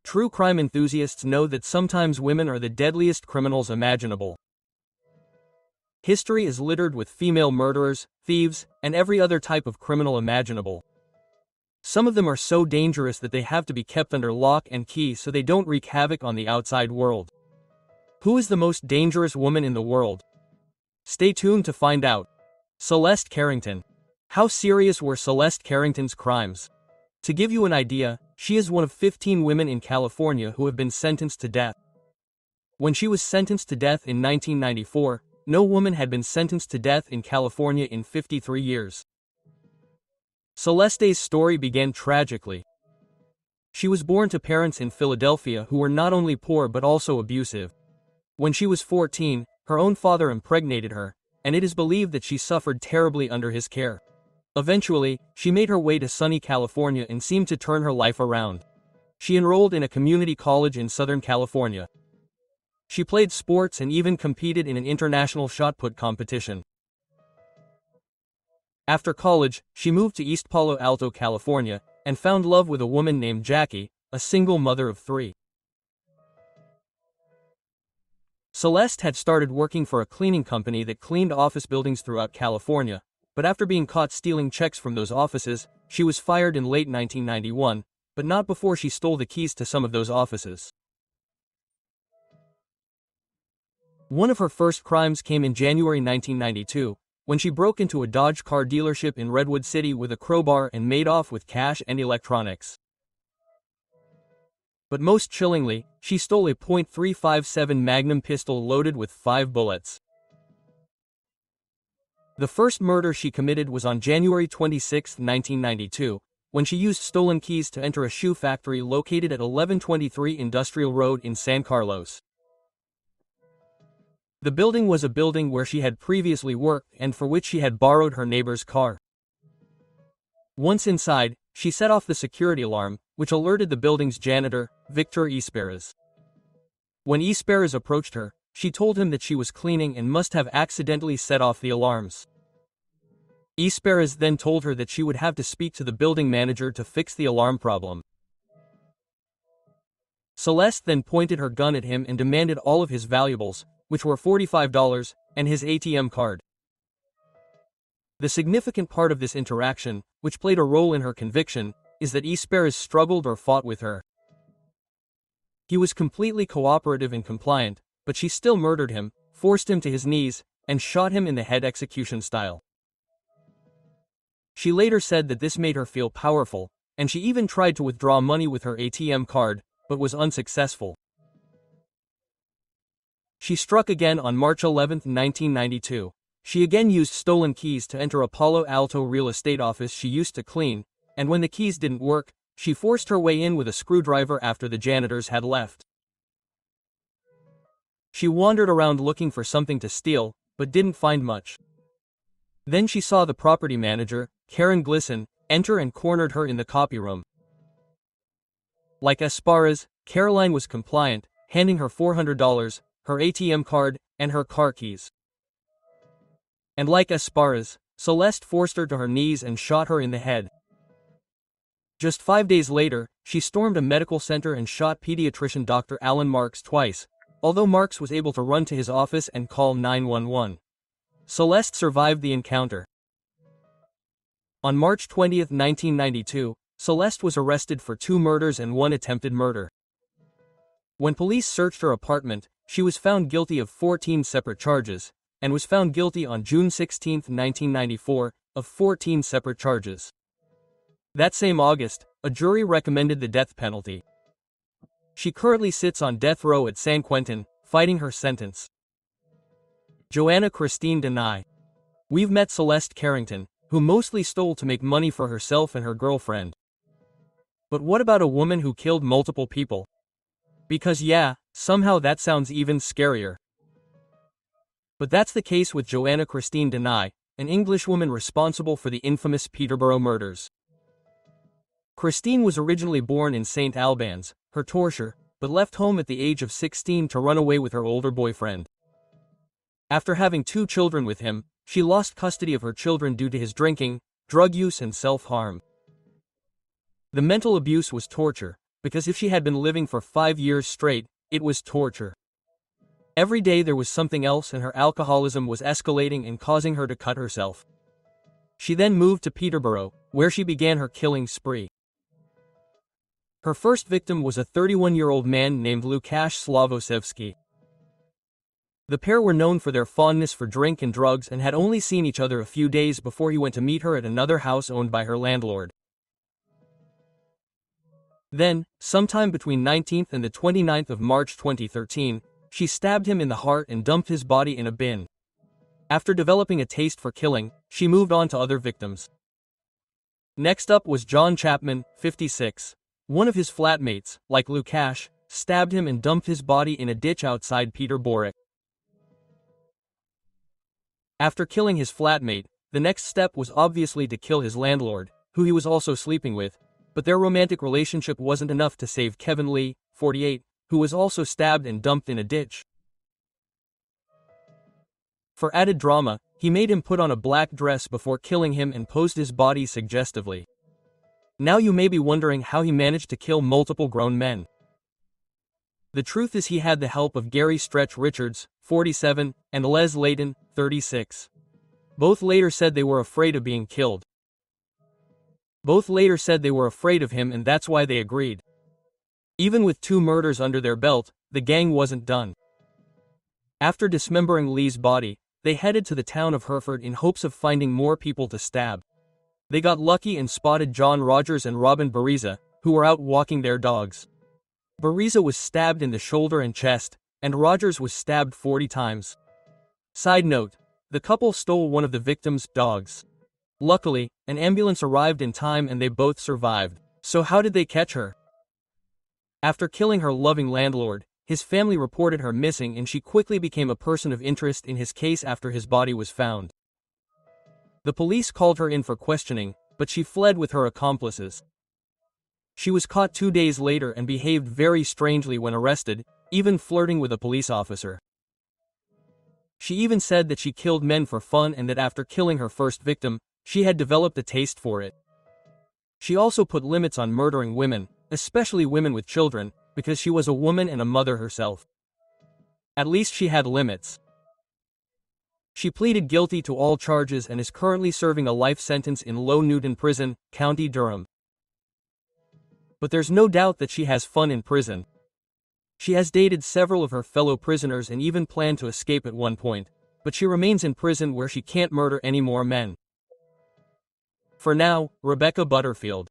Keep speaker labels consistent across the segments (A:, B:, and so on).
A: True crime enthusiasts know that sometimes women are the deadliest criminals imaginable. History is littered with female murderers, thieves, and every other type of criminal imaginable. Some of them are so dangerous that they have to be kept under lock and key so they don't wreak havoc on the outside world. Who is the most dangerous woman in the world? Stay tuned to find out. Celeste Carrington. How serious were Celeste Carrington's crimes? To give you an idea, she is one of 15 women in California who have been sentenced to death. When she was sentenced to death in 1994, no woman had been sentenced to death in California in 53 years. Celeste's story began tragically. She was born to parents in Philadelphia who were not only poor but also abusive. When she was 14, her own father impregnated her, and it is believed that she suffered terribly under his care. Eventually, she made her way to sunny California and seemed to turn her life around. She enrolled in a community college in Southern California. She played sports and even competed in an international shot put competition. After college, she moved to East Palo Alto, California, and found love with a woman named Jackie, a single mother of 3. Celeste had started working for a cleaning company that cleaned office buildings throughout California, but after being caught stealing checks from those offices, she was fired in late 1991, but not before she stole the keys to some of those offices. One of her first crimes came in January 1992, when she broke into a Dodge car dealership in Redwood City with a crowbar and made off with cash and electronics. But most chillingly, she stole a .357 Magnum pistol loaded with 5 bullets. The first murder she committed was on January 26, 1992, when she used stolen keys to enter a shoe factory located at 1123 Industrial Road in San Carlos. The building was a building where she had previously worked and for which she had borrowed her neighbor's car. Once inside, she set off the security alarm, which alerted the building's janitor, Victor Esperez. When Esperez approached her, she told him that she was cleaning and must have accidentally set off the alarms. Esperez then told her that she would have to speak to the building manager to fix the alarm problem. Celeste then pointed her gun at him and demanded all of his valuables, which were $45, and his ATM card. The significant part of this interaction, which played a role in her conviction, is that Esperez struggled or fought with her. He was completely cooperative and compliant, but she still murdered him, forced him to his knees, and shot him in the head execution style. She later said that this made her feel powerful, and she even tried to withdraw money with her ATM card, but was unsuccessful. She struck again on March 11, 1992. She again used stolen keys to enter a Palo Alto real estate office she used to clean, and when the keys didn't work, she forced her way in with a screwdriver after the janitors had left. She wandered around looking for something to steal, but didn't find much. Then she saw the property manager, Karen Glisson, enter and cornered her in the copy room. Like Esperez, Caroline was compliant, handing her $400, her ATM card, and her car keys. And like Esperez, Celeste forced her to her knees and shot her in the head. Just 5 days later, she stormed a medical center and shot pediatrician Dr. Alan Marks twice, although Marks was able to run to his office and call 911. Celeste survived the encounter. On March 20, 1992, Celeste was arrested for 2 murders and 1 attempted murder. When police searched her apartment, she was found guilty of 14 separate charges, and was found guilty on June 16, 1994, of 14 separate charges. That same August, a jury recommended the death penalty. She currently sits on death row at San Quentin, fighting her sentence. Joanna Christine Denai. We've met Celeste Carrington, who mostly stole to make money for herself and her girlfriend. But what about a woman who killed multiple people? Because yeah, somehow that sounds even scarier. But that's the case with Joanna Christine Denai, an Englishwoman responsible for the infamous Peterborough murders. Christine was originally born in St. Albans, Hertfordshire, but left home at the age of 16 to run away with her older boyfriend. After having 2 children with him, she lost custody of her children due to his drinking, drug use and self-harm. The mental abuse was torture, because if she had been living for 5 years straight, it was torture. Every day there was something else, and her alcoholism was escalating and causing her to cut herself. She then moved to Peterborough, where she began her killing spree. Her first victim was a 31-year-old man named Łukasz Sławosewski. The pair were known for their fondness for drink and drugs and had only seen each other a few days before he went to meet her at another house owned by her landlord. Then, sometime between 19th and the 29th of March 2013, she stabbed him in the heart and dumped his body in a bin. After developing a taste for killing, she moved on to other victims. Next up was John Chapman, 56. One of his flatmates, like Łukasz, stabbed him and dumped his body in a ditch outside Peterborough. After killing his flatmate, the next step was obviously to kill his landlord, who he was also sleeping with, but their romantic relationship wasn't enough to save Kevin Lee, 48, who was also stabbed and dumped in a ditch. For added drama, he made him put on a black dress before killing him and posed his body suggestively. Now you may be wondering how he managed to kill multiple grown men. The truth is he had the help of Gary Stretch Richards, 47, and Les Layton, 36. Both later said they were afraid of being killed. Both later said they were afraid of him, and that's why they agreed. Even with 2 murders under their belt, the gang wasn't done. After dismembering Lee's body, they headed to the town of Hereford in hopes of finding more people to stab. They got lucky and spotted John Rogers and Robin Bariza, who were out walking their dogs. Bariza was stabbed in the shoulder and chest, and Rogers was stabbed 40 times. Side note, the couple stole one of the victims' dogs. Luckily, an ambulance arrived in time and they both survived. So how did they catch her? After killing her loving landlord, his family reported her missing, and she quickly became a person of interest in his case after his body was found. The police called her in for questioning, but she fled with her accomplices. She was caught 2 days later and behaved very strangely when arrested, even flirting with a police officer. She even said that she killed men for fun and that after killing her first victim, she had developed a taste for it. She also put limits on murdering women, especially women with children, because she was a woman and a mother herself. At least she had limits. She pleaded guilty to all charges and is currently serving a life sentence in Low Newton Prison, County Durham. But there's no doubt that she has fun in prison. She has dated several of her fellow prisoners and even planned to escape at one point, but she remains in prison where she can't murder any more men. For now, Rebecca Butterfield.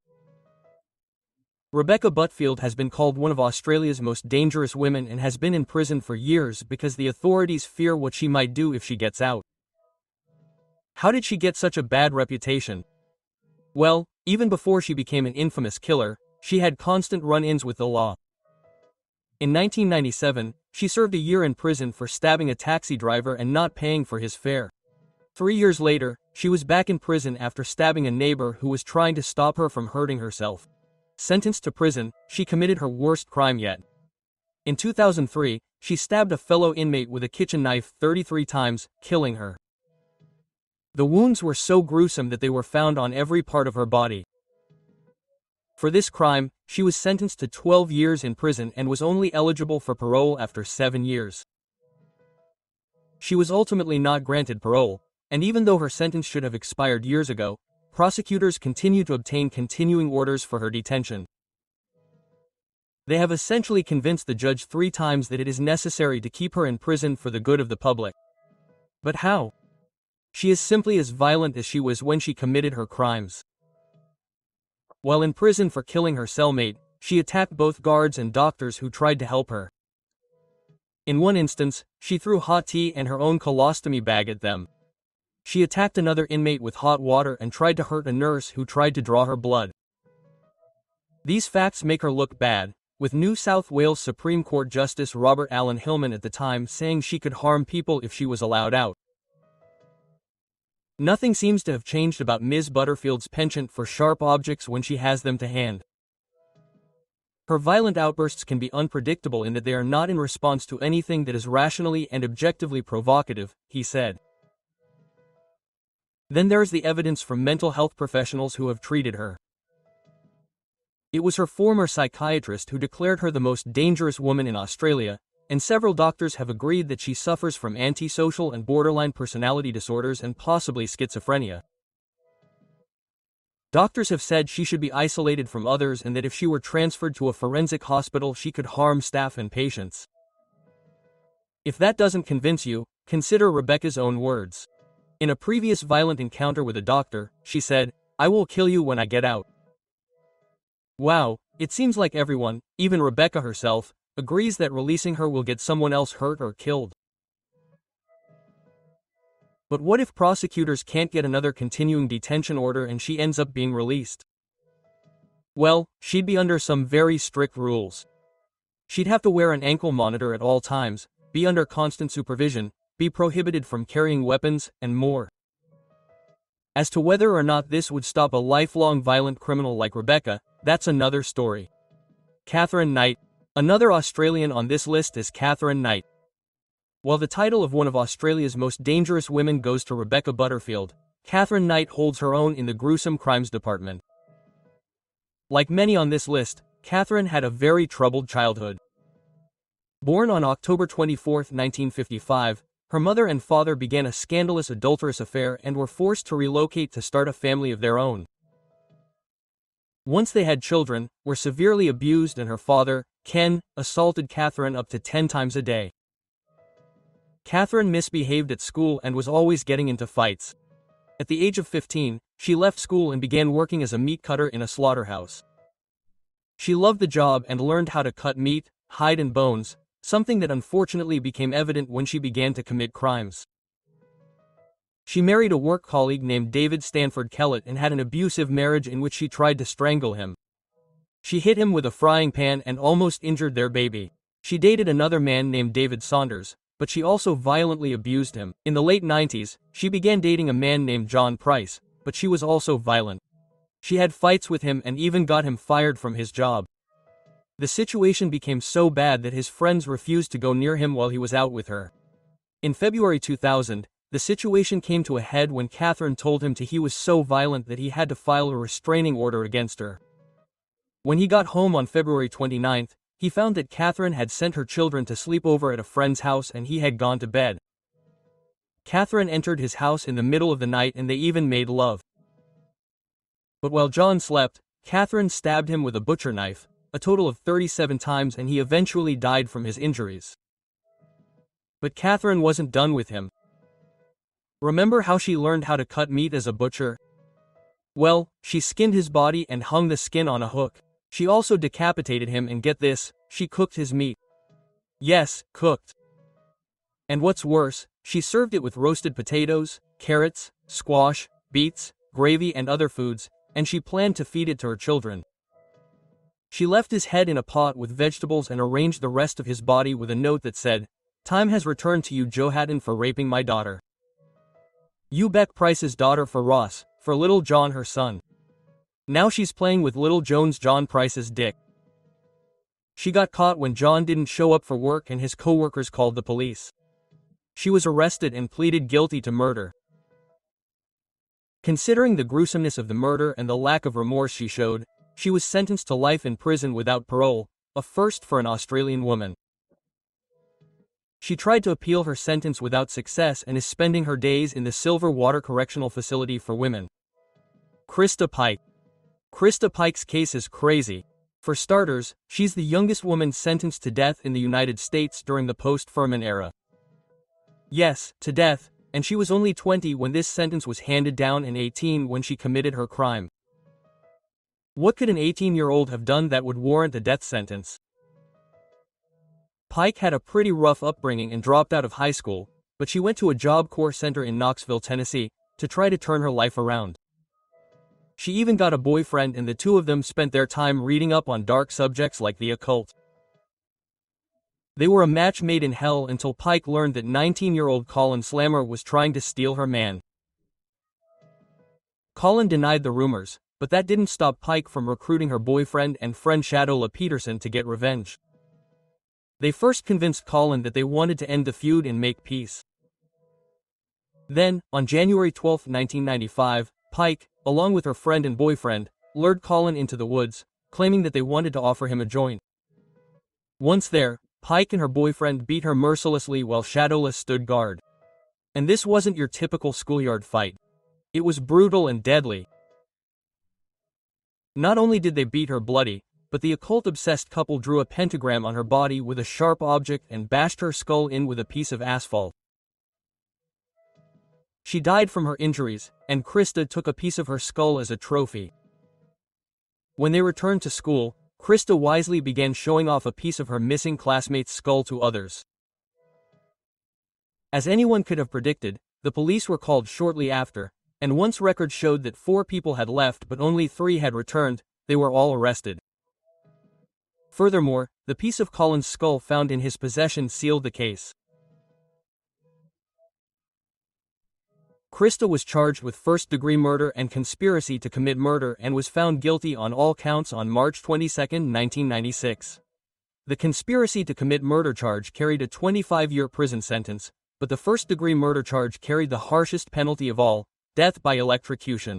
A: Rebecca Butterfield has been called one of Australia's most dangerous women and has been in prison for years because the authorities fear what she might do if she gets out. How did she get such a bad reputation? Well, even before she became an infamous killer, she had constant run-ins with the law. In 1997, she served a year in prison for stabbing a taxi driver and not paying for his fare. 3 years later, she was back in prison after stabbing a neighbor who was trying to stop her from hurting herself. Sentenced to prison, she committed her worst crime yet. In 2003, she stabbed a fellow inmate with a kitchen knife 33 times, killing her. The wounds were so gruesome that they were found on every part of her body. For this crime, she was sentenced to 12 years in prison and was only eligible for parole after 7 years. She was ultimately not granted parole, and even though her sentence should have expired years ago, prosecutors continue to obtain continuing orders for her detention. They have essentially convinced the judge 3 times that it is necessary to keep her in prison for the good of the public. But how? She is simply as violent as she was when she committed her crimes. While in prison for killing her cellmate, she attacked both guards and doctors who tried to help her. In one instance, she threw hot tea and her own colostomy bag at them. She attacked another inmate with hot water and tried to hurt a nurse who tried to draw her blood. These facts make her look bad, with New South Wales Supreme Court Justice Robert Allen Hillman at the time saying she could harm people if she was allowed out. Nothing seems to have changed about Ms. Butterfield's penchant for sharp objects when she has them to hand. Her violent outbursts can be unpredictable in that they are not in response to anything that is rationally and objectively provocative, he said. Then there is the evidence from mental health professionals who have treated her. It was her former psychiatrist who declared her the most dangerous woman in Australia, and several doctors have agreed that she suffers from antisocial and borderline personality disorders and possibly schizophrenia. Doctors have said she should be isolated from others and that if she were transferred to a forensic hospital she could harm staff and patients. If that doesn't convince you, consider Rebecca's own words. In a previous violent encounter with a doctor, she said, "I will kill you when I get out." Wow, it seems like everyone, even Rebecca herself, agrees that releasing her will get someone else hurt or killed. But what if prosecutors can't get another continuing detention order and she ends up being released? Well, she'd be under some very strict rules. She'd have to wear an ankle monitor at all times, be under constant supervision, be prohibited from carrying weapons, and more. As to whether or not this would stop a lifelong violent criminal like Rebecca, that's another story. Katherine Knight. Another Australian on this list is Katherine Knight. While the title of one of Australia's most dangerous women goes to Rebecca Butterfield, Katherine Knight holds her own in the gruesome crimes department. Like many on this list, Katherine had a very troubled childhood. Born on October 24, 1955, her mother and father began a scandalous adulterous affair and were forced to relocate to start a family of their own. Once they had children, were severely abused and her father, Ken, assaulted Katherine up to 10 times a day. Katherine misbehaved at school and was always getting into fights. At the age of 15, she left school and began working as a meat cutter in a slaughterhouse. She loved the job and learned how to cut meat, hide and bones, something that unfortunately became evident when she began to commit crimes. She married a work colleague named David Stanford Kellett and had an abusive marriage in which she tried to strangle him. She hit him with a frying pan and almost injured their baby. She dated another man named David Saunders, but she also violently abused him. In the late 90s, she began dating a man named John Price, but she was also violent. She had fights with him and even got him fired from his job. The situation became so bad that his friends refused to go near him while he was out with her. In February 2000, the situation came to a head when Katherine told him he was so violent that he had to file a restraining order against her. When he got home on February 29, he found that Katherine had sent her children to sleep over at a friend's house and he had gone to bed. Katherine entered his house in the middle of the night and they even made love. But while John slept, Katherine stabbed him with a butcher knife, a total of 37 times, and he eventually died from his injuries. But Katherine wasn't done with him. Remember how she learned how to cut meat as a butcher? Well, she skinned his body and hung the skin on a hook. She also decapitated him and get this, she cooked his meat. Yes, cooked. And what's worse, she served it with roasted potatoes, carrots, squash, beets, gravy and other foods, and she planned to feed it to her children. She left his head in a pot with vegetables and arranged the rest of his body with a note that said, "Time has returned to you, Joe Hatton, for raping my daughter. You Beck Price's daughter for Ross, for little John her son. Now she's playing with little John Price's dick." She got caught when John didn't show up for work and his co-workers called the police. She was arrested and pleaded guilty to murder. Considering the gruesomeness of the murder and the lack of remorse she showed, she was sentenced to life in prison without parole, a first for an Australian woman. She tried to appeal her sentence without success and is spending her days in the Silver Water Correctional Facility for Women. Krista Pike. Krista Pike's case is crazy. For starters, she's the youngest woman sentenced to death in the United States during the post-Furman era. Yes, to death, and she was only 20 when this sentence was handed down and 18 when she committed her crime. What could an 18-year-old have done that would warrant a death sentence? Pike had a pretty rough upbringing and dropped out of high school, but she went to a Job Corps center in Knoxville, Tennessee, to try to turn her life around. She even got a boyfriend and the two of them spent their time reading up on dark subjects like the occult. They were a match made in hell until Pike learned that 19-year-old Colin Slammer was trying to steal her man. Colin denied the rumors, but that didn't stop Pike from recruiting her boyfriend and friend Shadola Peterson to get revenge. They first convinced Colin that they wanted to end the feud and make peace. Then, on January 12, 1995, Pike, along with her friend and boyfriend, lured Colin into the woods, claiming that they wanted to offer him a joint. Once there, Pike and her boyfriend beat her mercilessly while Shadowless stood guard. And this wasn't your typical schoolyard fight. It was brutal and deadly. Not only did they beat her bloody, but the occult-obsessed couple drew a pentagram on her body with a sharp object and bashed her skull in with a piece of asphalt. She died from her injuries, and Krista took a piece of her skull as a trophy. When they returned to school, Krista wisely began showing off a piece of her missing classmate's skull to others. As anyone could have predicted, the police were called shortly after, and once records showed that 4 people had left but only 3 had returned, they were all arrested. Furthermore, the piece of Colin's skull found in his possession sealed the case. Krista was charged with first-degree murder and conspiracy to commit murder and was found guilty on all counts on March 22, 1996. The conspiracy to commit murder charge carried a 25-year prison sentence, but the first-degree murder charge carried the harshest penalty of all, death by electrocution.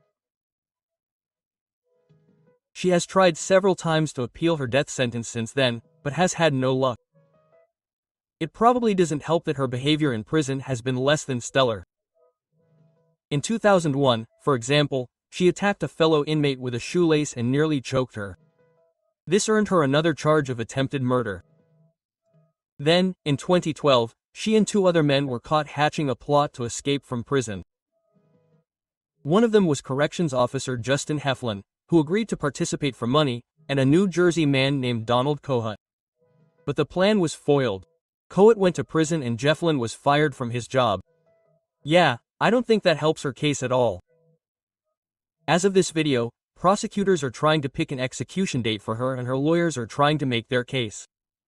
A: She has tried several times to appeal her death sentence since then, but has had no luck. It probably doesn't help that her behavior in prison has been less than stellar. In 2001, for example, she attacked a fellow inmate with a shoelace and nearly choked her. This earned her another charge of attempted murder. Then, in 2012, she and 2 other men were caught hatching a plot to escape from prison. One of them was corrections officer Justin Heflin, who agreed to participate for money, and a New Jersey man named Donald Kohut. But the plan was foiled. Kohut went to prison and Heflin was fired from his job. Yeah, I don't think that helps her case at all. As of this video, prosecutors are trying to pick an execution date for her and her lawyers are trying to make their case.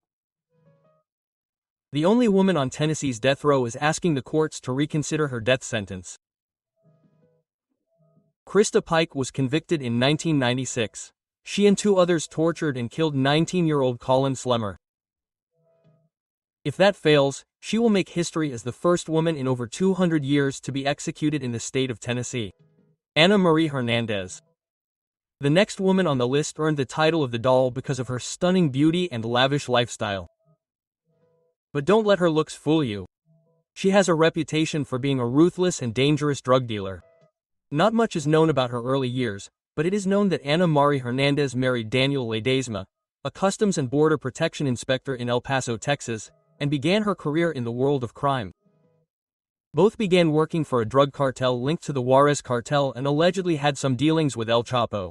A: The only woman on Tennessee's death row is asking the courts to reconsider her death sentence. Krista Pike was convicted in 1996. She and 2 others tortured and killed 19-year-old Colin Slemmer. If that fails, she will make history as the first woman in over 200 years to be executed in the state of Tennessee. Ana Marie Hernandez. The next woman on the list earned the title of the doll because of her stunning beauty and lavish lifestyle. But don't let her looks fool you. She has a reputation for being a ruthless and dangerous drug dealer. Not much is known about her early years, but it is known that Ana Marie Hernandez married Daniel Ledesma, a Customs and Border Protection inspector in El Paso, Texas, and began her career in the world of crime. Both began working for a drug cartel linked to the Juarez cartel and allegedly had some dealings with El Chapo.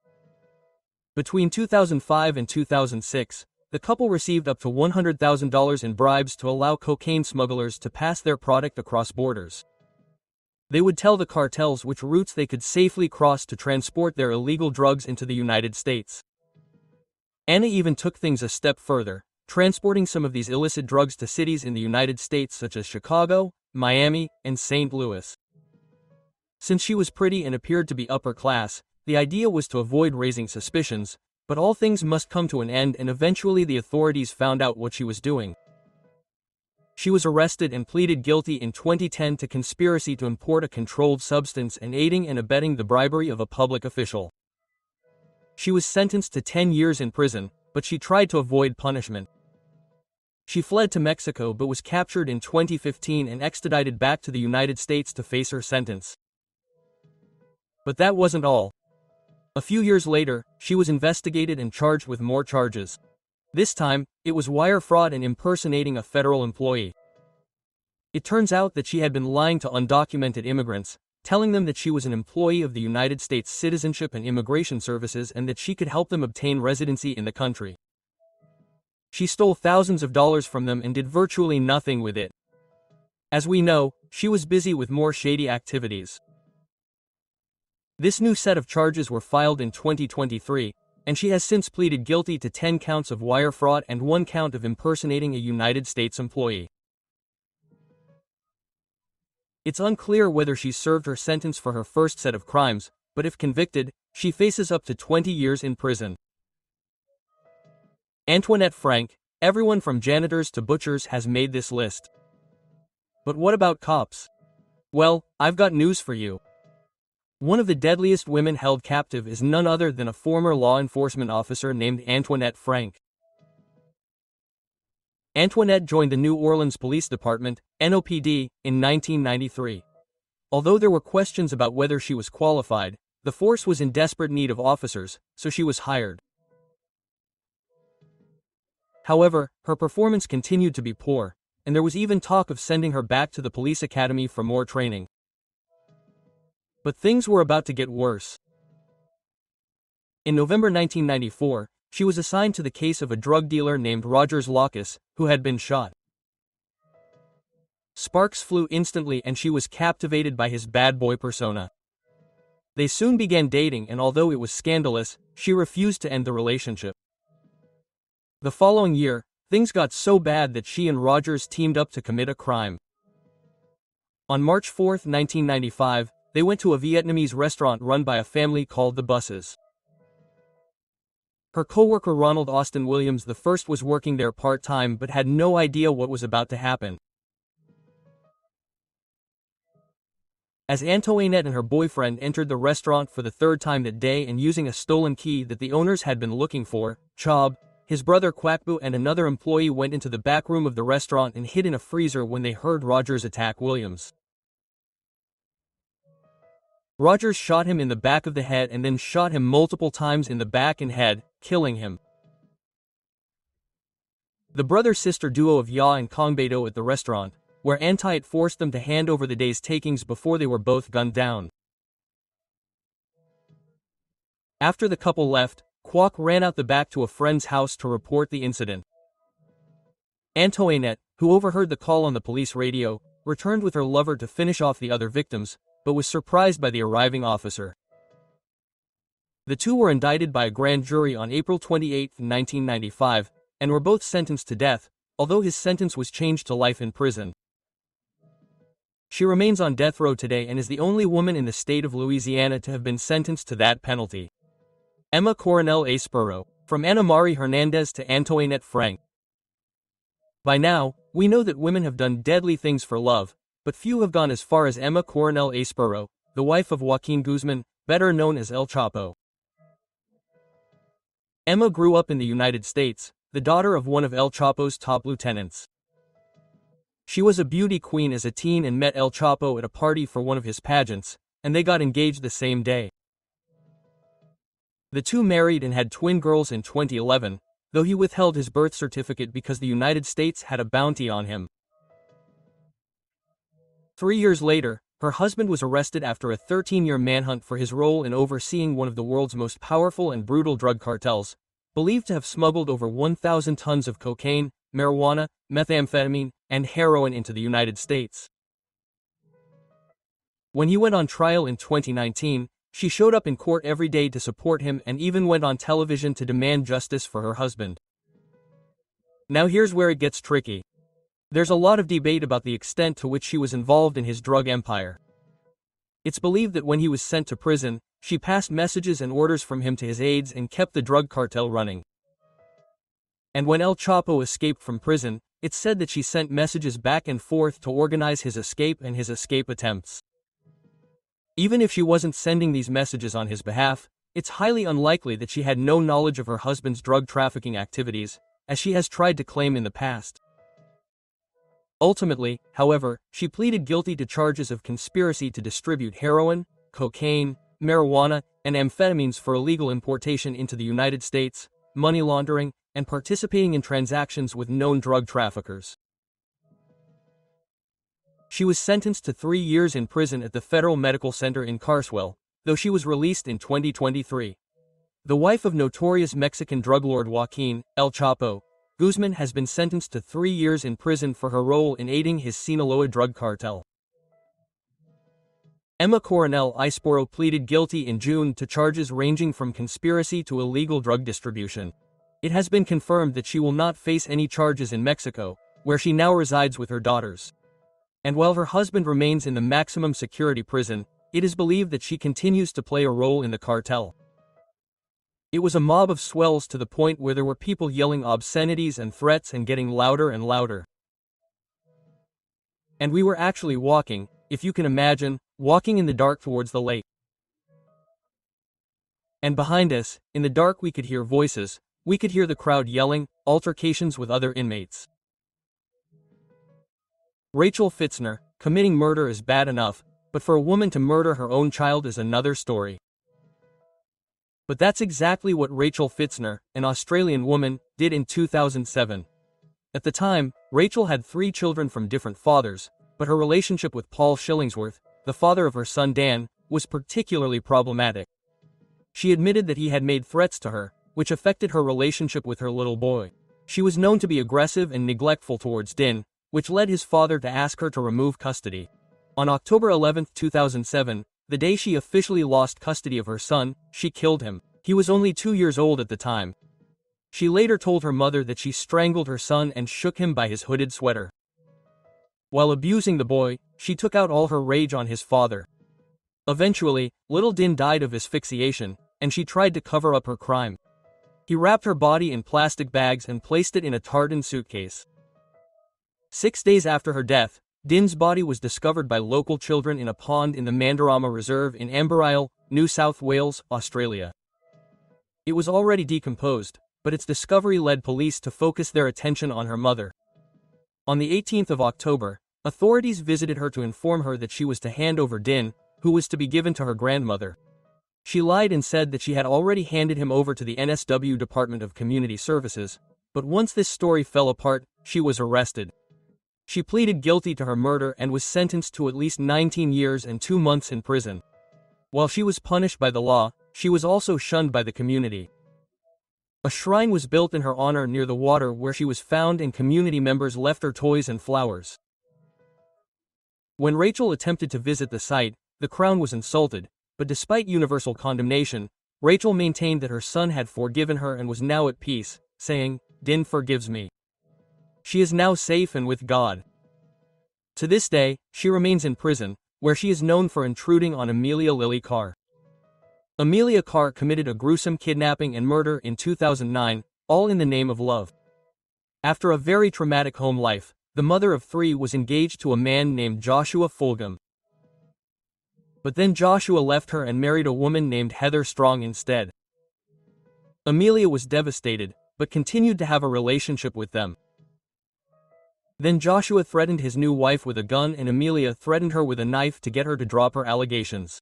A: Between 2005 and 2006, the couple received up to $100,000 in bribes to allow cocaine smugglers to pass their product across borders. They would tell the cartels which routes they could safely cross to transport their illegal drugs into the United States. Ana even took things a step further, transporting some of these illicit drugs to cities in the United States such as Chicago, Miami, and St. Louis. Since she was pretty and appeared to be upper class, the idea was to avoid raising suspicions, but all things must come to an end and eventually the authorities found out what she was doing. She was arrested and pleaded guilty in 2010 to conspiracy to import a controlled substance and aiding and abetting the bribery of a public official. She was sentenced to 10 years in prison, but she tried to avoid punishment. She fled to Mexico but was captured in 2015 and extradited back to the United States to face her sentence. But that wasn't all. A few years later, she was investigated and charged with more charges. This time, it was wire fraud and impersonating a federal employee. It turns out that she had been lying to undocumented immigrants, telling them that she was an employee of the United States Citizenship and Immigration Services and that she could help them obtain residency in the country. She stole thousands of dollars from them and did virtually nothing with it. As we know, she was busy with more shady activities. This new set of charges were filed in 2023, and she has since pleaded guilty to 10 counts of wire fraud and 1 count of impersonating a United States employee. It's unclear whether she served her sentence for her first set of crimes, but if convicted, she faces up to 20 years in prison. Antoinette Frank, everyone from janitors to butchers has made this list. But what about cops? Well, I've got news for you. One of the deadliest women held captive is none other than a former law enforcement officer named Antoinette Frank. Antoinette joined the New Orleans Police Department, NOPD, in 1993. Although there were questions about whether she was qualified, the force was in desperate need of officers, so she was hired. However, her performance continued to be poor, and there was even talk of sending her back to the police academy for more training. But things were about to get worse. In November 1994, she was assigned to the case of a drug dealer named Rogers Locus, who had been shot. Sparks flew instantly and she was captivated by his bad boy persona. They soon began dating, and although it was scandalous, she refused to end the relationship. The following year, things got so bad that she and Rogers teamed up to commit a crime. On March 4, 1995, they went to a Vietnamese restaurant run by a family called the Busses. Her co-worker Ronald Austin Williams I was working there part-time but had no idea what was about to happen. As Antoinette and her boyfriend entered the restaurant for the third time that day and using a stolen key that the owners had been looking for, Chob, his brother Quackboo and another employee went into the back room of the restaurant and hid in a freezer when they heard Rogers attack Williams. Rogers shot him in the back of the head and then shot him multiple times in the back and head, killing him. The brother-sister duo of Ya and Kong Beidou at the restaurant, where Antoinette forced them to hand over the day's takings before they were both gunned down. After the couple left, Kwok ran out the back to a friend's house to report the incident. Antoinette, who overheard the call on the police radio, returned with her lover to finish off the other victims, but was surprised by the arriving officer. The two were indicted by a grand jury on April 28, 1995, and were both sentenced to death, although his sentence was changed to life in prison. She remains on death row today and is the only woman in the state of Louisiana to have been sentenced to that penalty. Emma Coronel Aspero, from Ana Mari Hernandez to Antoinette Frank. By now, we know that women have done deadly things for love, but few have gone as far as Emma Coronel Aspero, the wife of Joaquin Guzman, better known as El Chapo. Emma grew up in the United States, the daughter of one of El Chapo's top lieutenants. She was a beauty queen as a teen and met El Chapo at a party for one of his pageants, and they got engaged the same day. The two married and had twin girls in 2011, though he withheld his birth certificate because the United States had a bounty on him. 3 years later, her husband was arrested after a 13-year manhunt for his role in overseeing one of the world's most powerful and brutal drug cartels, believed to have smuggled over 1,000 tons of cocaine, marijuana, methamphetamine, and heroin into the United States. When he went on trial in 2019, she showed up in court every day to support him and even went on television to demand justice for her husband. Now here's where it gets tricky. There's a lot of debate about the extent to which she was involved in his drug empire. It's believed that when he was sent to prison, she passed messages and orders from him to his aides and kept the drug cartel running. And when El Chapo escaped from prison, it's said that she sent messages back and forth to organize his escape and his escape attempts. Even if she wasn't sending these messages on his behalf, it's highly unlikely that she had no knowledge of her husband's drug trafficking activities, as she has tried to claim in the past. Ultimately, however, she pleaded guilty to charges of conspiracy to distribute heroin, cocaine, marijuana, and amphetamines for illegal importation into the United States, money laundering, and participating in transactions with known drug traffickers. She was sentenced to 3 years in prison at the Federal Medical Center in Carswell, though she was released in 2023. The wife of notorious Mexican drug lord Joaquin, El Chapo, Guzman has been sentenced to 3 years in prison for her role in aiding his Sinaloa drug cartel. Emma Coronel Aspero pleaded guilty in June to charges ranging from conspiracy to illegal drug distribution. It has been confirmed that she will not face any charges in Mexico, where she now resides with her daughters. And while her husband remains in the maximum security prison, it is believed that she continues to play a role in the cartel. It was a mob of swells to the point where there were people yelling obscenities and threats and getting louder and louder. And we were actually walking, if you can imagine, walking in the dark towards the lake. And behind us, in the dark we could hear voices, we could hear the crowd yelling, altercations with other inmates. Rachel Fitzner, committing murder is bad enough, but for a woman to murder her own child is another story. But that's exactly what Rachel Fitzner, an Australian woman, did in 2007. At the time, Rachel had 3 children from different fathers, but her relationship with Paul Shillingsworth, the father of her son Dan, was particularly problematic. She admitted that he had made threats to her, which affected her relationship with her little boy. She was known to be aggressive and neglectful towards Din, which led his father to ask her to remove custody. On October 11, 2007, the day she officially lost custody of her son, she killed him. He was only 2 years old at the time. She later told her mother that she strangled her son and shook him by his hooded sweater. While abusing the boy, she took out all her rage on his father. Eventually, little Din died of asphyxiation, and she tried to cover up her crime. He wrapped her body in plastic bags and placed it in a tartan suitcase. 6 days after her death, Din's body was discovered by local children in a pond in the Mandarama Reserve in Amber Isle, New South Wales, Australia. It was already decomposed, but its discovery led police to focus their attention on her mother. On the 18th of October, authorities visited her to inform her that she was to hand over Din, who was to be given to her grandmother. She lied and said that she had already handed him over to the NSW Department of Community Services, but once this story fell apart, she was arrested. She pleaded guilty to her murder and was sentenced to at least 19 years and 2 months in prison. While she was punished by the law, she was also shunned by the community. A shrine was built in her honor near the water where she was found, and community members left her toys and flowers. When Rachel attempted to visit the site, the Crown was insulted, but despite universal condemnation, Rachel maintained that her son had forgiven her and was now at peace, saying, "Din forgives me. She is now safe and with God." To this day, she remains in prison, where she is known for intruding on Amelia Lily Carr. Amelia Carr committed a gruesome kidnapping and murder in 2009, all in the name of love. After a very traumatic home life, the mother of 3 was engaged to a man named Joshua Fulgham. But then Joshua left her and married a woman named Heather Strong instead. Amelia was devastated, but continued to have a relationship with them. Then Joshua threatened his new wife with a gun, and Amelia threatened her with a knife to get her to drop her allegations.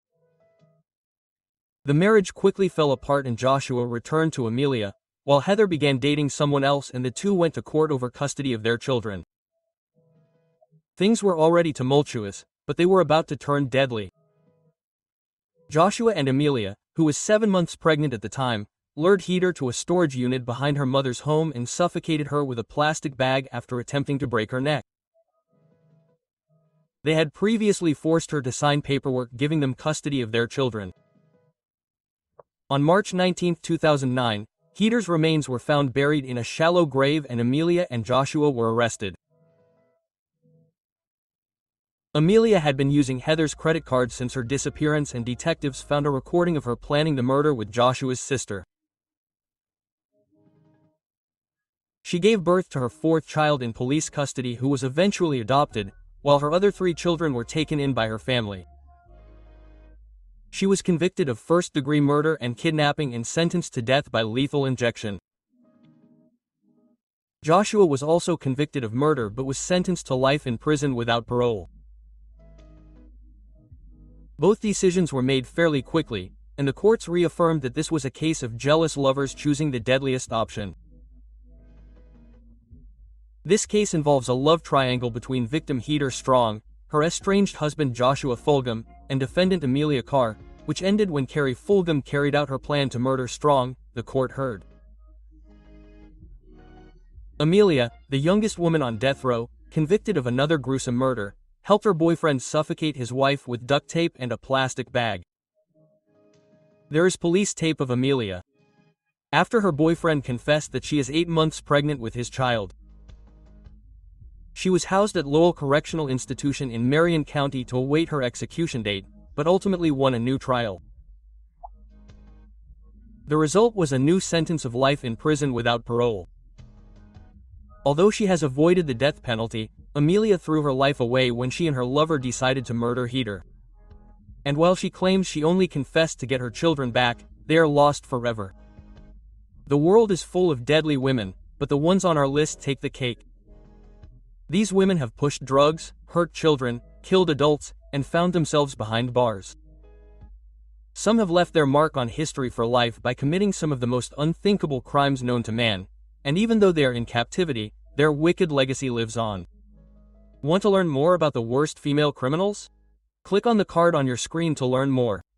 A: The marriage quickly fell apart and Joshua returned to Amelia, while Heather began dating someone else, and the two went to court over custody of their children. Things were already tumultuous, but they were about to turn deadly. Joshua and Amelia, who was 7 months pregnant at the time, lured Heather to a storage unit behind her mother's home and suffocated her with a plastic bag after attempting to break her neck. They had previously forced her to sign paperwork giving them custody of their children. On March 19, 2009, Heather's remains were found buried in a shallow grave, and Amelia and Joshua were arrested. Amelia had been using Heather's credit card since her disappearance, and detectives found a recording of her planning the murder with Joshua's sister. She gave birth to her 4th child in police custody, who was eventually adopted, while her other 3 children were taken in by her family. She was convicted of first-degree murder and kidnapping and sentenced to death by lethal injection. Joshua was also convicted of murder but was sentenced to life in prison without parole. Both decisions were made fairly quickly, and the courts reaffirmed that this was a case of jealous lovers choosing the deadliest option. This case involves a love triangle between victim Heather Strong, her estranged husband Joshua Fulgham, and defendant Amelia Carr, which ended when Carrie Fulgham carried out her plan to murder Strong, the court heard. Amelia, the youngest woman on death row, convicted of another gruesome murder, helped her boyfriend suffocate his wife with duct tape and a plastic bag. There is police tape of Amelia. After her boyfriend confessed that she is 8 months pregnant with his child. She was housed at Lowell Correctional Institution in Marion County to await her execution date, but ultimately won a new trial. The result was a new sentence of life in prison without parole. Although she has avoided the death penalty, Amelia threw her life away when she and her lover decided to murder Heather. And while she claims she only confessed to get her children back, they are lost forever. The world is full of deadly women, but the ones on our list take the cake. These women have pushed drugs, hurt children, killed adults, and found themselves behind bars. Some have left their mark on history for life by committing some of the most unthinkable crimes known to man, and even though they are in captivity, their wicked legacy lives on. Want to learn more about the worst female criminals? Click on the card on your screen to learn more.